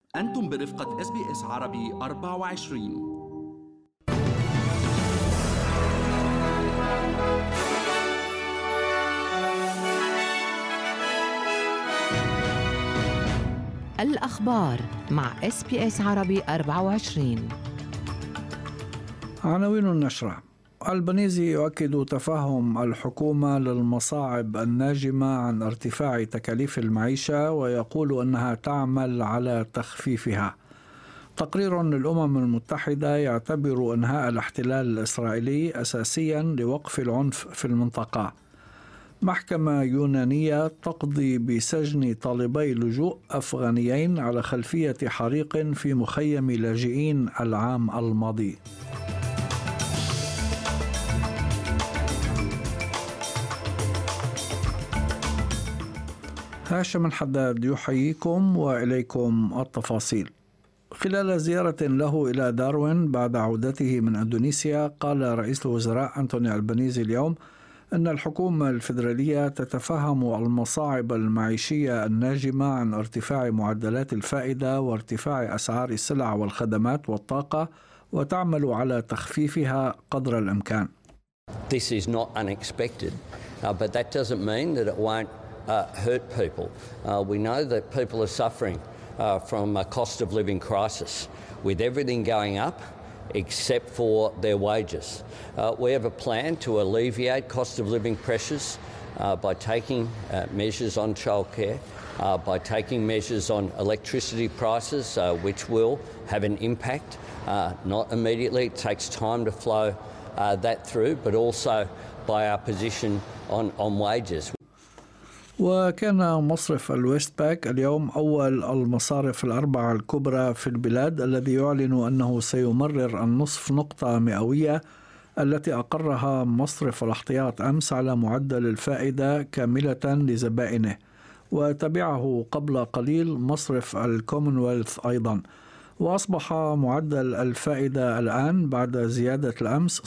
أنتم برفقة SBS عربي 24. الأخبار مع SBS عربي 24. عناوين النشرة: البنيزي يؤكد تفهم الحكومة للمصاعب الناجمة عن ارتفاع تكاليف المعيشة ويقول أنها تعمل على تخفيفها. تقرير للأمم المتحدة يعتبر إنهاء الاحتلال الإسرائيلي أساسيا لوقف العنف في المنطقة. محكمة يونانية تقضي بسجن طالبي لجوء أفغانيين على خلفية حريق في مخيم لاجئين العام الماضي. هاشم حداد يحييكم وإليكم التفاصيل. خلال زيارة له إلى داروين بعد عودته من إندونيسيا، قال رئيس الوزراء أنتوني ألبانيزي اليوم أن الحكومة الفيدرالية تتفهم المصاعب المعيشية الناجمة عن ارتفاع معدلات الفائدة وارتفاع أسعار السلع والخدمات والطاقة وتعمل على تخفيفها قدر الإمكان. This is not unexpected, but that doesn't mean that it won't hurt people. We know that people are suffering from a cost of living crisis with everything going up except for their wages. We have a plan to alleviate cost of living pressures by taking measures on childcare, by taking measures on electricity prices, which will have an impact, not immediately. It takes time to flow that through, but also by our position on wages. وكان مصرف الويست باك اليوم أول المصارف الأربعة الكبرى في البلاد الذي يعلن أنه سيمرر النصف نقطة مئوية التي أقرها مصرف الاحتياط أمس على معدل الفائدة كاملة لزبائنه، وتبعه قبل قليل مصرف الكومنولث أيضا، وأصبح معدل الفائدة الآن بعد زيادة الأمس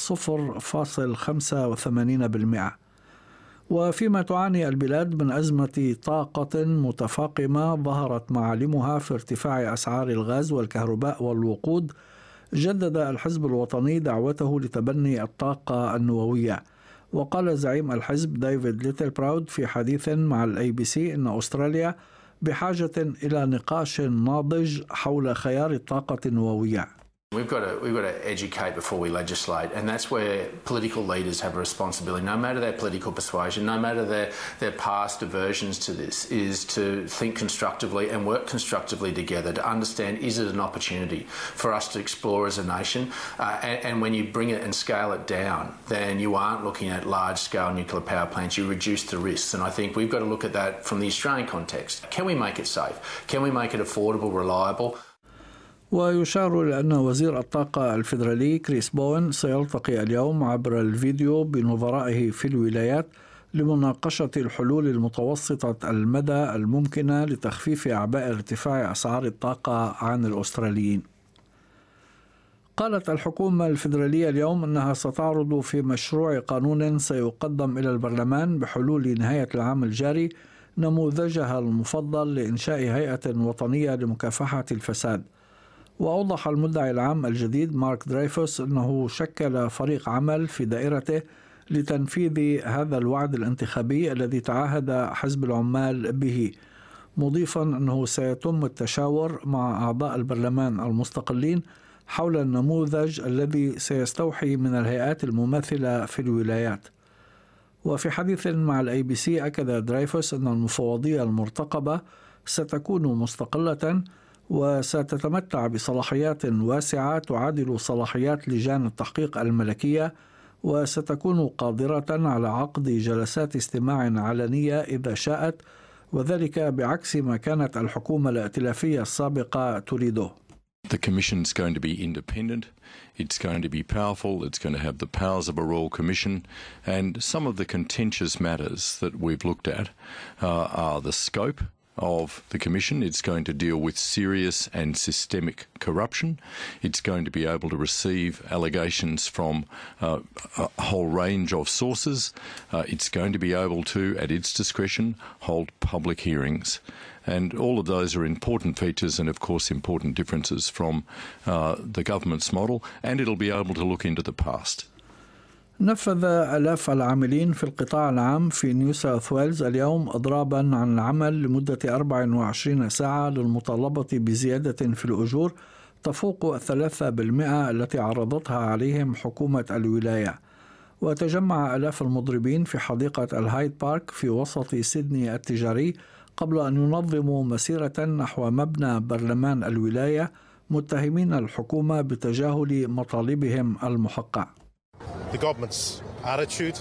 0.85%. وفيما تعاني البلاد من أزمة طاقة متفاقمة ظهرت معالمها في ارتفاع أسعار الغاز والكهرباء والوقود، جدد الحزب الوطني دعوته لتبني الطاقة النووية. وقال زعيم الحزب ديفيد ليتل براود في حديث مع الABC إن أستراليا بحاجة إلى نقاش ناضج حول خيار الطاقة النووية. We've got to educate before we legislate, and that's where political leaders have a responsibility, no matter their political persuasion, no matter their past aversions to this, is to think constructively and work constructively together to understand, is it an opportunity for us to explore as a nation? And when you bring it and scale it down, then you aren't looking at large-scale nuclear power plants, you reduce the risks. And I think we've got to look at that from the Australian context. Can we make it safe? Can we make it affordable, reliable? ويشار لأن وزير الطاقة الفيدرالي كريس بوين سيلتقي اليوم عبر الفيديو بنظرائه في الولايات لمناقشة الحلول المتوسطة المدى الممكنة لتخفيف أعباء ارتفاع أسعار الطاقة عن الأستراليين. قالت الحكومة الفيدرالية اليوم أنها ستعرض في مشروع قانون سيقدم إلى البرلمان بحلول نهاية العام الجاري نموذجها المفضل لإنشاء هيئة وطنية لمكافحة الفساد. وأوضح المدعي العام الجديد مارك دريفوس أنه شكل فريق عمل في دائرته لتنفيذ هذا الوعد الانتخابي الذي تعهد حزب العمال به، مضيفا أنه سيتم التشاور مع أعضاء البرلمان المستقلين حول النموذج الذي سيستوحي من الهيئات المماثلة في الولايات. وفي حديث مع الABC أكد دريفوس أن المفوضية المرتقبة ستكون مستقلة وستتمتع بصلاحيات واسعة تعادل صلاحيات لجان التحقيق الملكية، وستكون قادرة على عقد جلسات استماع علنية إذا شاءت، وذلك بعكس ما كانت الحكومة الائتلافية السابقة تريده. The Commission is going to be independent, it's going to be powerful, it's going to have the powers of a Royal Commission, and some of the contentious matters that we've looked at are the scope of the Commission. It's going to deal with serious and systemic corruption. It's going to be able to receive allegations from a whole range of sources. It's going to be able to, at its discretion, hold public hearings. And all of those are important features and, of course, important differences from the government's model, and it'll be able to look into the past. نفذ آلاف العاملين في القطاع العام في نيو ساوث ويلز اليوم إضرابا عن العمل لمدة 24 ساعة للمطالبة بزيادة في الأجور تفوق 3% التي عرضتها عليهم حكومة الولاية. وتجمع آلاف المضربين في حديقة الهايد بارك في وسط سيدني التجاري قبل أن ينظموا مسيرة نحو مبنى برلمان الولاية متهمين الحكومة بتجاهل مطالبهم المحقة. The government's attitude,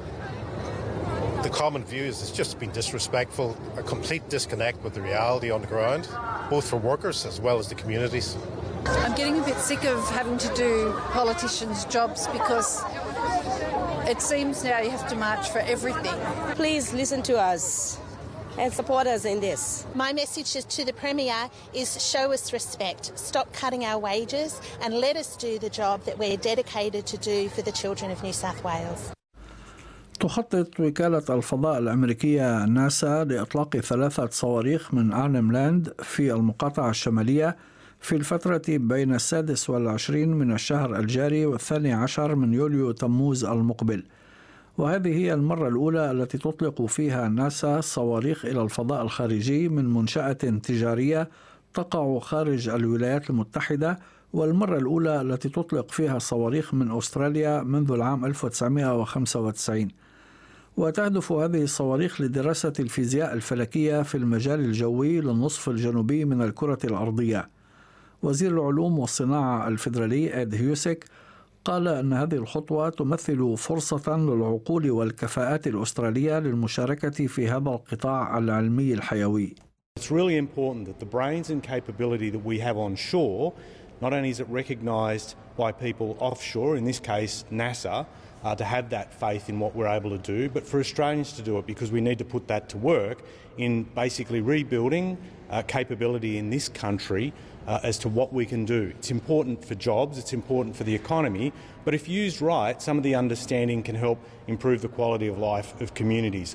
the common view is it's just been disrespectful, a complete disconnect with the reality on the ground, both for workers as well as the communities. I'm getting a bit sick of having to do politicians' jobs because it seems now you have to march for everything. Please listen to us and support us in this. My message to the Premier is show us respect, stop cutting our wages and let us do the job that we're dedicated to do for the children of New South Wales. تخطط وكالة الفضاء الأمريكية ناسا لإطلاق 3 صواريخ من آرنم لاند في المقاطعة الشمالية في الفترة بين 26 من الشهر الجاري و12 من يوليو تموز المقبل. وهذه هي المرة الأولى التي تطلق فيها ناسا صواريخ إلى الفضاء الخارجي من منشأة تجارية تقع خارج الولايات المتحدة، والمرة الأولى التي تطلق فيها صواريخ من أستراليا منذ العام 1995. وتهدف هذه الصواريخ لدراسة الفيزياء الفلكية في المجال الجوي للنصف الجنوبي من الكرة الأرضية. وزير العلوم والصناعة الفيدرالي إد هيوسك قال أن هذه الخطوة تمثل فرصة للعقول والكفاءات الأسترالية للمشاركة في هذا القطاع العلمي الحيوي. It's really important that the brains and capability that we have on shore, not only is it recognised by people offshore, in this case NASA, to have that faith in what we're able to do, but for Australians to do it because we need to put that to work in basically rebuilding capability in this country as to what we can do. It's important for jobs, it's important for the economy, but if used right, some of the understanding can help improve the quality of life of communities.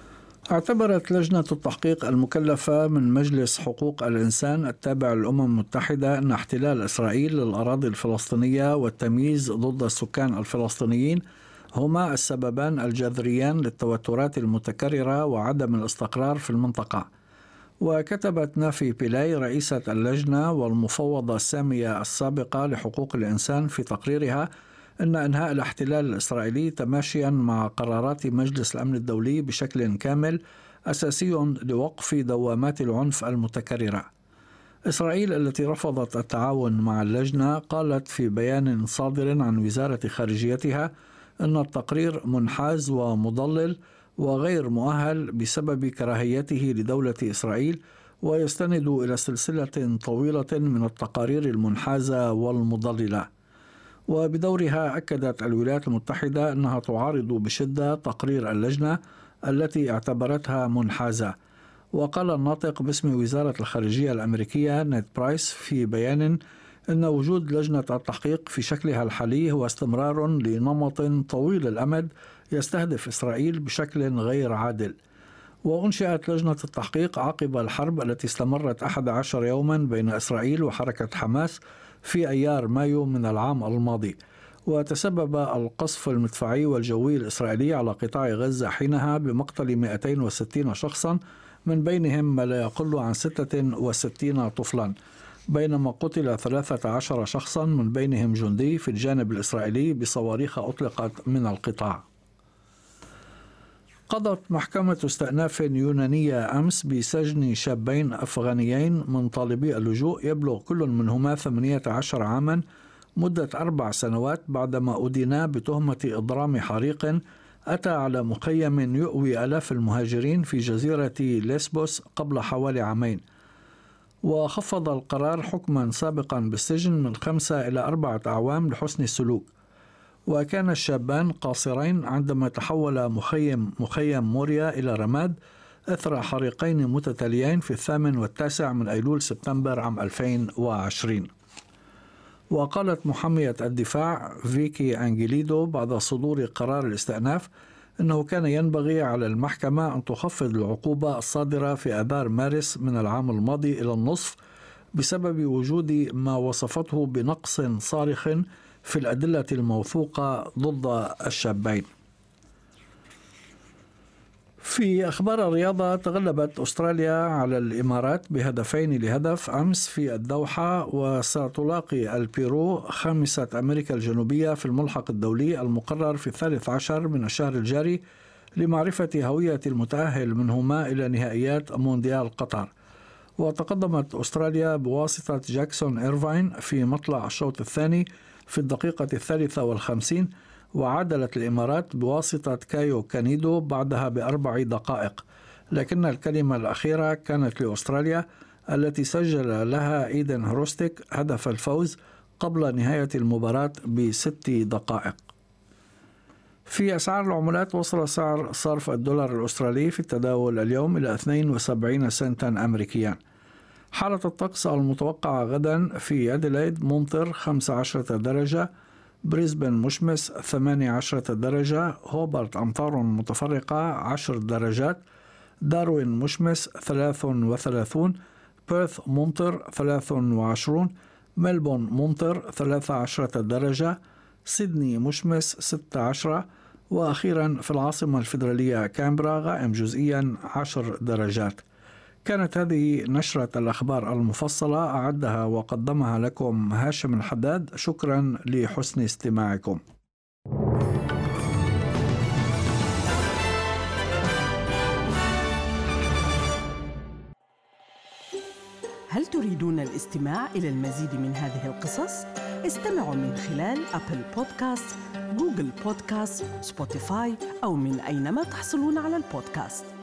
اعتبرت لجنة التحقيق المكلفة من مجلس حقوق الإنسان التابع للأمم المتحدة أن احتلال إسرائيل للأراضي الفلسطينية والتمييز ضد السكان الفلسطينيين هما السببان الجذريان للتوترات المتكررة وعدم الاستقرار في المنطقة. وكتبت نافي بيلاي رئيسة اللجنة والمفوضة السامية السابقة لحقوق الإنسان في تقريرها أن إنهاء الاحتلال الإسرائيلي تماشيا مع قرارات مجلس الأمن الدولي بشكل كامل أساسي لوقف دوامات العنف المتكررة. إسرائيل التي رفضت التعاون مع اللجنة قالت في بيان صادر عن وزارة خارجيتها أن التقرير منحاز ومضلل وغير مؤهل بسبب كراهيته لدولة إسرائيل، ويستند إلى سلسلة طويلة من التقارير المنحازة والمضللة. وبدورها أكدت الولايات المتحدة أنها تعارض بشدة تقرير اللجنة التي اعتبرتها منحازة. وقال الناطق باسم وزارة الخارجية الأمريكية نيد برايس في بيان أن وجود لجنة التحقيق في شكلها الحالي هو استمرار لنمط طويل الأمد يستهدف إسرائيل بشكل غير عادل. وأنشئت لجنة التحقيق عقب الحرب التي استمرت 11 يوما بين إسرائيل وحركة حماس في أيار مايو من العام الماضي. وتسبب القصف المدفعي والجوي الإسرائيلي على قطاع غزة حينها بمقتل 260 شخصا، من بينهم ما لا يقل عن 66 طفلا، بينما قتل 13 شخصا من بينهم جندي في الجانب الإسرائيلي بصواريخ أطلقت من القطاع. قضت محكمة استئناف يونانية أمس بسجن شابين أفغانيين من طالبي اللجوء يبلغ كل منهما 18 عاما مدة 4 سنوات بعدما أدينا بتهمة إضرام حريق أتى على مخيم يؤوي آلاف المهاجرين في جزيرة ليسبوس قبل حوالي عامين. وخفض القرار حكما سابقا بالسجن من 5 إلى 4 أعوام لحسن السلوك. وكان الشابان قاصرين عندما تحول مخيم موريا إلى رماد إثر حريقين متتاليين في 8 و9 من أيلول سبتمبر عام 2020. وقالت محامية الدفاع فيكي أنجيليدو بعد صدور قرار الاستئناف أنه كان ينبغي على المحكمة أن تخفض العقوبة الصادرة في آذار مارس من العام الماضي إلى النصف بسبب وجود ما وصفته بنقص صارخ في الأدلة الموثوقة ضد الشابين. في أخبار الرياضة، تغلبت أستراليا على الإمارات ب2-0 أمس في الدوحة، وستلاقي البيرو خامسة أمريكا الجنوبية في الملحق الدولي المقرر في 13 من الشهر الجاري لمعرفة هوية المتأهل منهما إلى نهائيات مونديال قطر. وتقدمت أستراليا بواسطة جاكسون إيرفاين في مطلع الشوط الثاني في الدقيقة 53، وعادلت الإمارات بواسطة كايو كانيدو بعدها ب4 دقائق، لكن الكلمة الأخيرة كانت لأستراليا التي سجل لها إيدن هروستيك هدف الفوز قبل نهاية المباراة ب6 دقائق. في أسعار العملات، وصل سعر صرف الدولار الأسترالي في التداول اليوم إلى 72 سنتا أمريكيا. حالة الطقس المتوقعة غدا: في أديلايد ممطر 15 درجة، بريسبن مشمس 18 درجة، هوبارت أمطار متفرقة 10 درجات، داروين مشمس 33، بيرث ممطر 23، ملبون ممطر 13 درجة، سيدني مشمس 16، وأخيرا في العاصمة الفيدرالية كامبرا غائم جزئيا 10 درجات. كانت هذه نشرة الأخبار المفصلة، أعدها وقدمها لكم هاشم الحداد. شكرا لحسن استماعكم. هل تريدون الاستماع إلى المزيد من هذه القصص؟ استمعوا من خلال أبل بودكاست، جوجل بودكاست، سبوتيفاي، أو من أينما تحصلون على البودكاست.